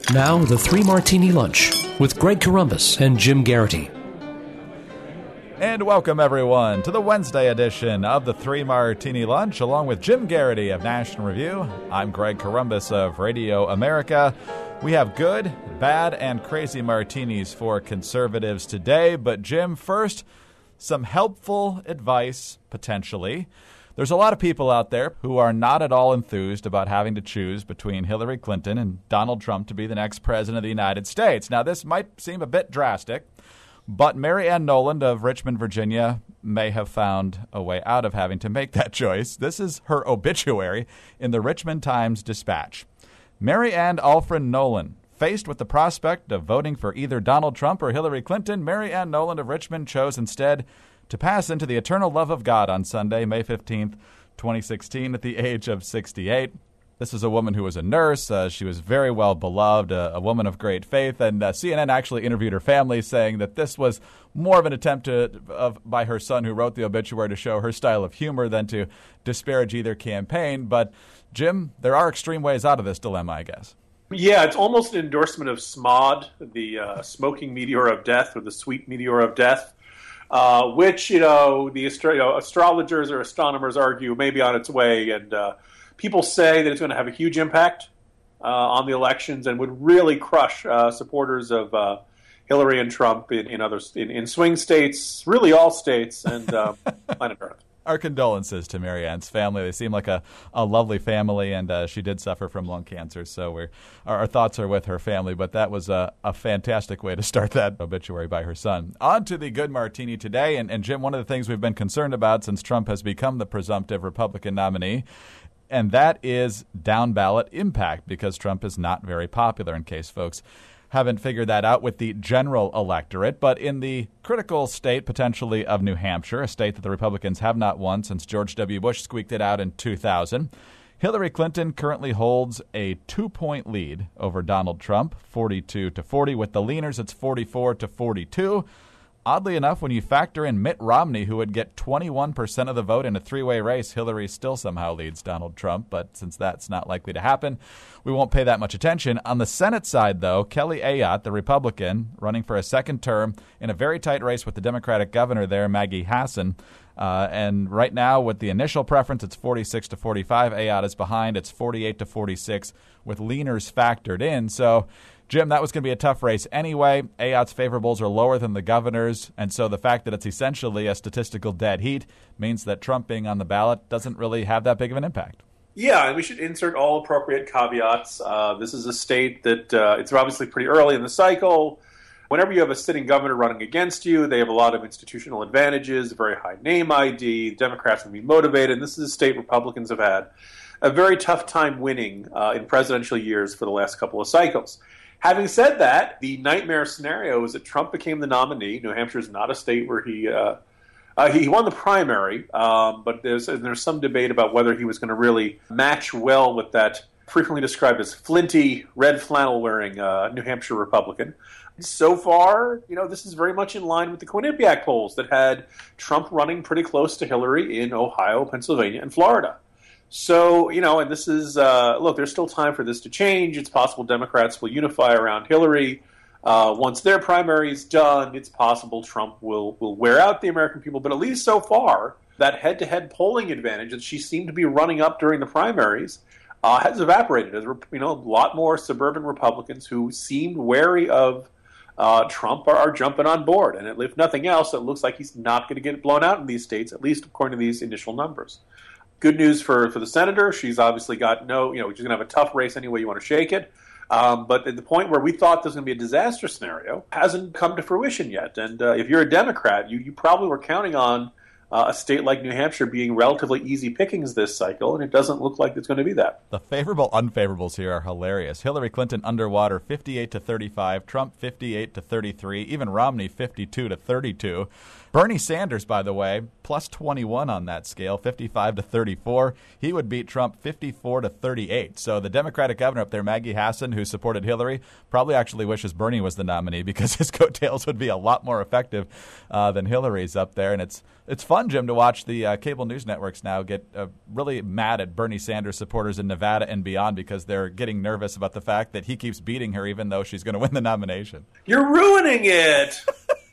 Now, the Three Martini Lunch with Greg Corombos and Jim Garrity. And welcome, everyone, to the Wednesday edition of the Three Martini Lunch, along with Jim Garrity of National Review. I'm Greg Corombos of Radio America. We have good, bad, and crazy martinis for conservatives today. But, Jim, first, some helpful advice, potentially. There's a lot of people out there who are not at all enthused about having to choose between Hillary Clinton and Donald Trump to be the next president of the United States. Now, this might seem a bit drastic, but Mary Ann Noland of Richmond, Virginia, may have found a way out of having to make that choice. This is her obituary in the Richmond Times-Dispatch. Mary Ann Alfred Noland, faced with the prospect of voting for either Donald Trump or Hillary Clinton, Mary Ann Noland of Richmond chose instead to pass into the eternal love of God on Sunday, May 15th, 2016, at the age of 68. This is a woman who was a nurse. She was very well beloved, a woman of great faith, and CNN actually interviewed her family, saying that this was more of an attempt by her son, who wrote the obituary, to show her style of humor than to disparage either campaign. But, Jim, there are extreme ways out of this dilemma, I guess. Yeah, it's almost an endorsement of SMOD, the smoking meteor of death, or the sweet meteor of death. Which, the astrologers or astronomers argue may be on its way, and people say that it's going to have a huge impact on the elections and would really crush supporters of Hillary and Trump in swing states, really all states, and planet Earth. Our condolences to Mary Ann's family. They seem like a lovely family, and she did suffer from lung cancer, so our thoughts are with her family. But that was a fantastic way to start that obituary by her son. On to the good martini today, and Jim, one of the things we've been concerned about since Trump has become the presumptive Republican nominee, and that is down-ballot impact, because Trump is not very popular, in case folks haven't figured that out with the general electorate. But in the critical state, potentially, of New Hampshire, a state that the Republicans have not won since George W. Bush squeaked it out in 2000, Hillary Clinton currently holds a 2-point lead over Donald Trump, 42-40. With the leaners, it's 44-42. Oddly enough, when you factor in Mitt Romney, who would get 21% of the vote in a three-way race, Hillary still somehow leads Donald Trump. But since that's not likely to happen, we won't pay that much attention. On the Senate side, though, Kelly Ayotte, the Republican, running for a second term in a very tight race with the Democratic governor there, Maggie Hassan. And right now, with the initial preference, it's 46-45. Ayotte is behind. It's 48-46 with leaners factored in. So, Jim, that was going to be a tough race anyway. Ayotte's favorables are lower than the governor's, and so the fact that it's essentially a statistical dead heat means that Trump being on the ballot doesn't really have that big of an impact. Yeah, and we should insert all appropriate caveats. This is a state that it's obviously pretty early in the cycle. Whenever you have a sitting governor running against you, they have a lot of institutional advantages, a very high name ID. Democrats will be motivated, and this is a state Republicans have had a very tough time winning in presidential years for the last couple of cycles. Having said that, the nightmare scenario is that Trump became the nominee. New Hampshire is not a state where he won the primary, but there's some debate about whether he was going to really match well with that frequently described as flinty, red flannel-wearing New Hampshire Republican. So far, this is very much in line with the Quinnipiac polls that had Trump running pretty close to Hillary in Ohio, Pennsylvania, and Florida. So, and this is, look, there's still time for this to change. It's possible Democrats will unify around Hillary. Once their primary is done, it's possible Trump will wear out the American people. But at least so far, that head-to-head polling advantage that she seemed to be running up during the primaries has evaporated. As a lot more suburban Republicans who seemed wary of Trump are jumping on board. And if nothing else, it looks like he's not going to get blown out in these states, at least according to these initial numbers. Good news for the senator. She's obviously got she's going to have a tough race any way you want to shake it. But at the point where we thought this was going to be a disaster scenario hasn't come to fruition yet. And if you're a Democrat, you probably were counting on a state like New Hampshire being relatively easy pickings this cycle, and it doesn't look like it's going to be that. The favorable unfavorables here are hilarious. Hillary Clinton underwater 58-35, Trump 58-33, even Romney 52-32. Bernie Sanders, by the way, plus 21 on that scale, 55 to 34. He would beat Trump 54 to 38. So the Democratic governor up there, Maggie Hassan, who supported Hillary, probably actually wishes Bernie was the nominee because his coattails would be a lot more effective than Hillary's up there. And it's fun, Jim, to watch the cable news networks now get really mad at Bernie Sanders supporters in Nevada and beyond because they're getting nervous about the fact that he keeps beating her even though she's going to win the nomination. You're ruining it!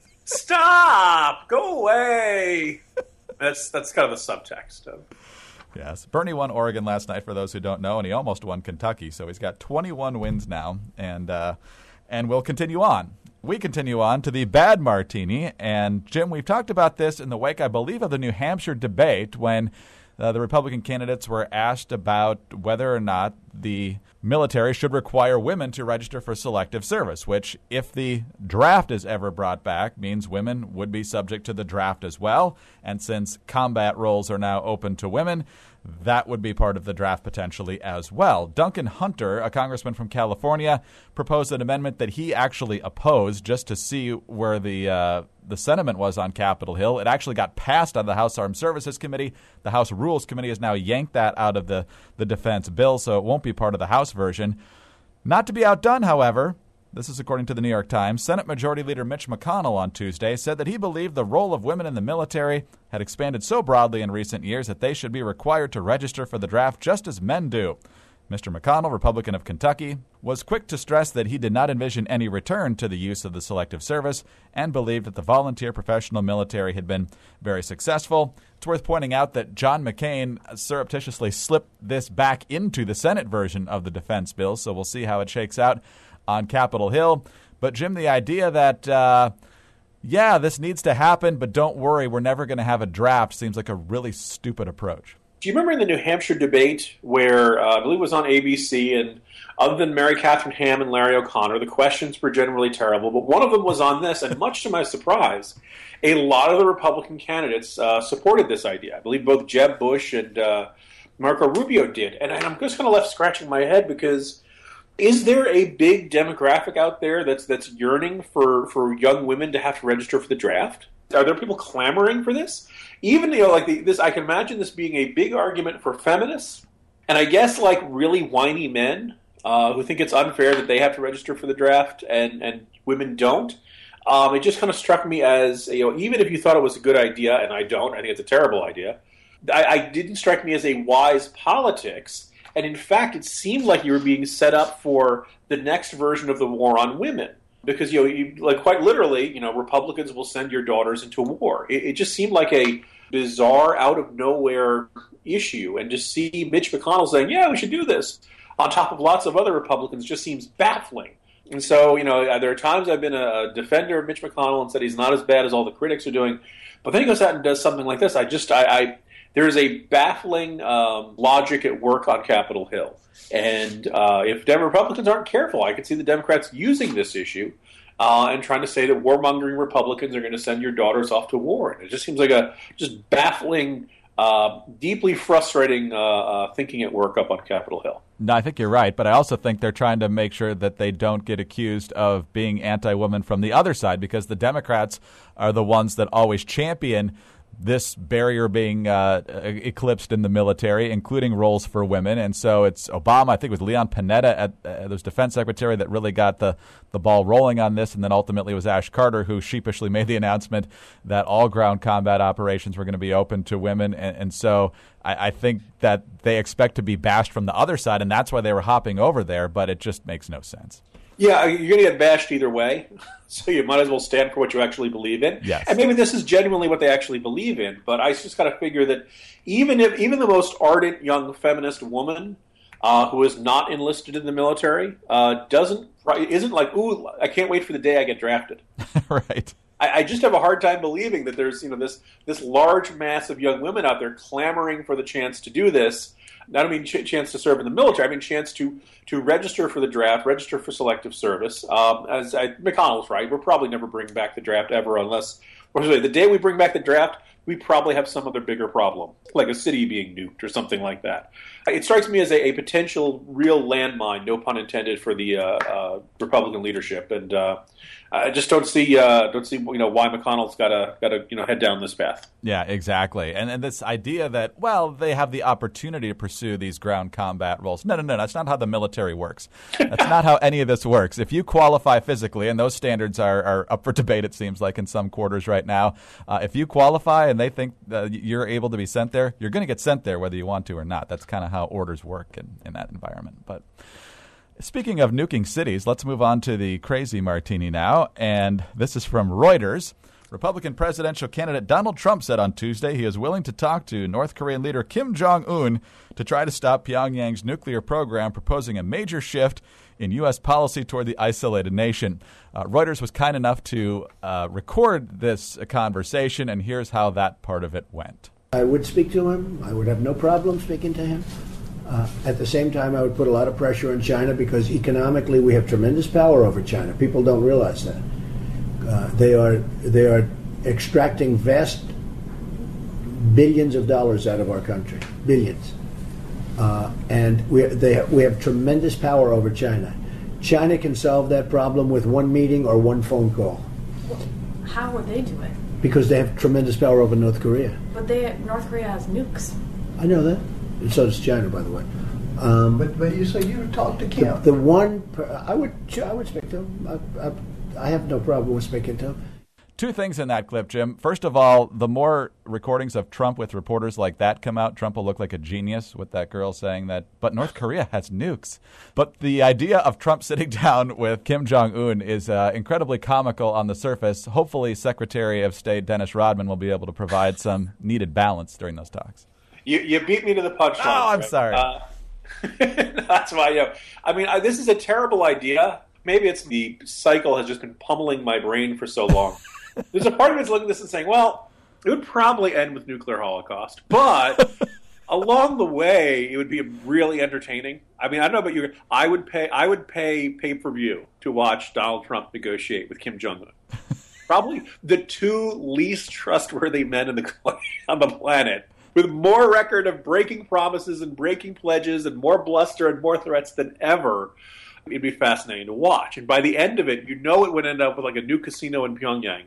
Stop! Go away! That's kind of the subtext of. Yes. Bernie won Oregon last night, for those who don't know, and he almost won Kentucky. So he's got 21 wins now, and we'll continue on. We continue on to the bad martini. And, Jim, we've talked about this in the wake, I believe, of the New Hampshire debate when the Republican candidates were asked about whether or not the military should require women to register for selective service, which, if the draft is ever brought back, means women would be subject to the draft as well. And since combat roles are now open to women, that would be part of the draft potentially as well. Duncan Hunter, a congressman from California, proposed an amendment that he actually opposed just to see where the sentiment was on Capitol Hill. It actually got passed on the House Armed Services Committee. The House Rules Committee has now yanked that out of the defense bill, so it won't be part of the House version. Not to be outdone, however, this is according to the New York Times, Senate Majority Leader Mitch McConnell on Tuesday said that he believed the role of women in the military had expanded so broadly in recent years that they should be required to register for the draft just as men do. Mr. McConnell, Republican of Kentucky, was quick to stress that he did not envision any return to the use of the selective service and believed that the volunteer professional military had been very successful. It's worth pointing out that John McCain surreptitiously slipped this back into the Senate version of the defense bill, so we'll see how it shakes out on Capitol Hill. But, Jim, the idea that, this needs to happen, but don't worry, we're never going to have a draft seems like a really stupid approach. Do you remember in the New Hampshire debate where I believe it was on ABC, and other than Mary Catherine Ham and Larry O'Connor, the questions were generally terrible, but one of them was on this, and much to my surprise, a lot of the Republican candidates supported this idea. I believe both Jeb Bush and Marco Rubio did. And I'm just kind of left scratching my head because is there a big demographic out there that's yearning for young women to have to register for the draft? Are there people clamoring for this? Even this, I can imagine this being a big argument for feminists, and I guess like really whiny men who think it's unfair that they have to register for the draft and women don't. It just kind of struck me as even if you thought it was a good idea, and I don't, I think it's a terrible idea. I didn't strike me as a wise politics. And in fact, it seemed like you were being set up for the next version of the war on women. Because, quite literally, Republicans will send your daughters into a war. It just seemed like a bizarre, out-of-nowhere issue. And to see Mitch McConnell saying, yeah, we should do this, on top of lots of other Republicans, just seems baffling. And so, there are times I've been a defender of Mitch McConnell and said he's not as bad as all the critics are doing. But then he goes out and does something like this. There is a baffling logic at work on Capitol Hill. And if Republicans aren't careful, I could see the Democrats using this issue and trying to say that warmongering Republicans are going to send your daughters off to war. And it just seems like a just baffling, deeply frustrating thinking at work up on Capitol Hill. No, I think you're right, but I also think they're trying to make sure that they don't get accused of being anti-woman from the other side, because the Democrats are the ones that always champion this barrier being eclipsed in the military, including roles for women. And so it's Obama, I think it was Leon Panetta, there's defense secretary, that really got the ball rolling on this. And then ultimately it was Ash Carter who sheepishly made the announcement that all ground combat operations were going to be open to women. And so I think that they expect to be bashed from the other side, and that's why they were hopping over there. But it just makes no sense. Yeah, you're going to get bashed either way, so you might as well stand for what you actually believe in. Yes. And maybe this is genuinely what they actually believe in, but I just got to figure that even the most ardent young feminist woman who is not enlisted in the military isn't like, ooh, I can't wait for the day I get drafted. Right. I just have a hard time believing that there's this large mass of young women out there clamoring for the chance to do this. I don't mean chance to serve in the military. I mean chance to register for the draft, register for selective service. McConnell's right. We'll probably never bring back the draft ever unless the day we bring back the draft, we probably have some other bigger problem, like a city being nuked or something like that. It strikes me as a potential real landmine, no pun intended, for the Republican leadership, and I just don't see why McConnell's got to head down this path. Yeah, exactly. And this idea that, well, they have the opportunity to pursue these ground combat roles. No, that's not how the military works. That's not how any of this works. If you qualify physically, and those standards are up for debate, it seems like, in some quarters right now, if you qualify and they think you're able to be sent there, you're going to get sent there whether you want to or not. That's kind of how orders work in that environment. But speaking of nuking cities, let's move on to the crazy martini now. And this is from Reuters. Republican presidential candidate Donald Trump said on Tuesday he is willing to talk to North Korean leader Kim Jong-un to try to stop Pyongyang's nuclear program, proposing a major shift in U.S. policy toward the isolated nation. Reuters was kind enough to record this conversation, and here's how that part of it went. I would speak to him. I would have no problem speaking to him. At the same time, I would put a lot of pressure on China because economically we have tremendous power over China. People don't realize that. They are extracting vast billions of dollars out of our country, billions, and we have tremendous power over China. China can solve that problem with one meeting or one phone call. How would they do it? Because they have tremendous power over North Korea. But North Korea has nukes. I know that. And so does China, by the way. But you say you would talk to Kim. I would speak to him. I have no problem with speaking to him. Two things in that clip, Jim. First of all, the more recordings of Trump with reporters like that come out, Trump will look like a genius with that girl saying that, but North Korea has nukes. But the idea of Trump sitting down with Kim Jong-un is incredibly comical on the surface. Hopefully, Secretary of State Dennis Rodman will be able to provide some needed balance during those talks. You beat me to the punchline. Oh, I'm sorry. That's why. I mean, this is a terrible idea. Maybe it's the cycle has just been pummeling my brain for so long. There's a part of me that's looking at this and saying, well, it would probably end with nuclear holocaust, but along the way, it would be really entertaining. I mean, I don't know about you. I would pay pay-per-view to watch Donald Trump negotiate with Kim Jong-un. Probably the two least trustworthy men on the planet, with more record of breaking promises and breaking pledges and more bluster and more threats than ever. It'd be fascinating to watch. And by the end of it, it would end up with like a new casino in Pyongyang.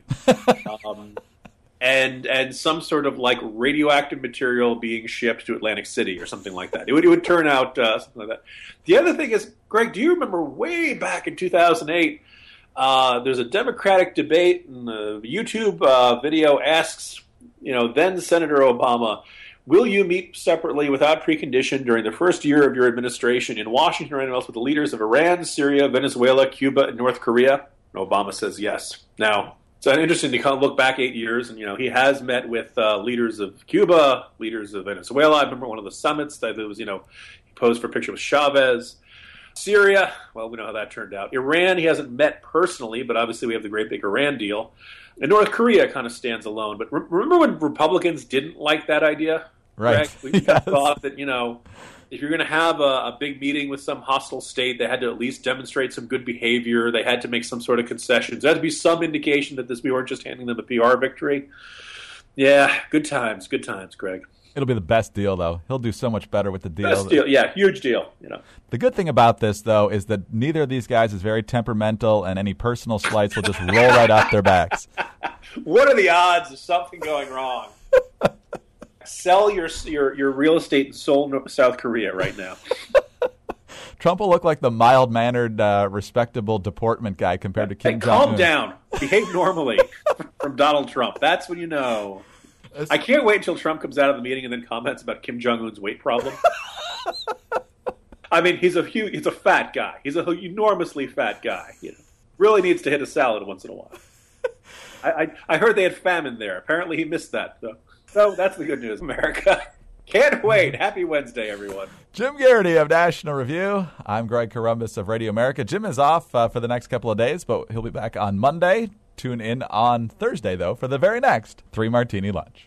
And some sort of like radioactive material being shipped to Atlantic City or something like that. It would turn out something like that. The other thing is, Greg, do you remember way back in 2008, there's a Democratic debate, and the YouTube video asks, then Senator Obama, will you meet separately without precondition during the first year of your administration in Washington or anywhere else with the leaders of Iran, Syria, Venezuela, Cuba, and North Korea? And Obama says yes. Now, it's interesting to kind of look back 8 years, and he has met with leaders of Cuba, leaders of Venezuela. I remember one of the summits that was, he posed for a picture with Chavez. Syria, well, we know how that turned out. Iran, he hasn't met personally, but obviously we have the great big Iran deal. And North Korea kind of stands alone. But remember when Republicans didn't like that idea? Right. We thought that, if you're going to have a big meeting with some hostile state, they had to at least demonstrate some good behavior. They had to make some sort of concessions. There had to be some indication that we weren't just handing them a PR victory. Yeah, good times, Greg. It'll be the best deal, though. He'll do so much better with the deal. Best deal, yeah, huge deal. The good thing about this, though, is that neither of these guys is very temperamental, and any personal slights will just roll right off their backs. What are the odds of something going wrong? Sell your real estate in Seoul, South Korea right now. Trump will look like the mild-mannered, respectable deportment guy compared to Kim Jong-un. Calm down. Behave normally from Donald Trump. That's when you know. I can't wait until Trump comes out of the meeting and then comments about Kim Jong-un's weight problem. I mean, he's a fat guy. He's an enormously fat guy. Really needs to hit a salad once in a while. I heard they had famine there. Apparently he missed that. So that's the good news, America. Can't wait. Happy Wednesday, everyone. Jim Garrity of National Review. I'm Greg Corombos of Radio America. Jim is off for the next couple of days, but he'll be back on Monday. Tune in on Thursday, though, for the very next 3 Martini Lunch.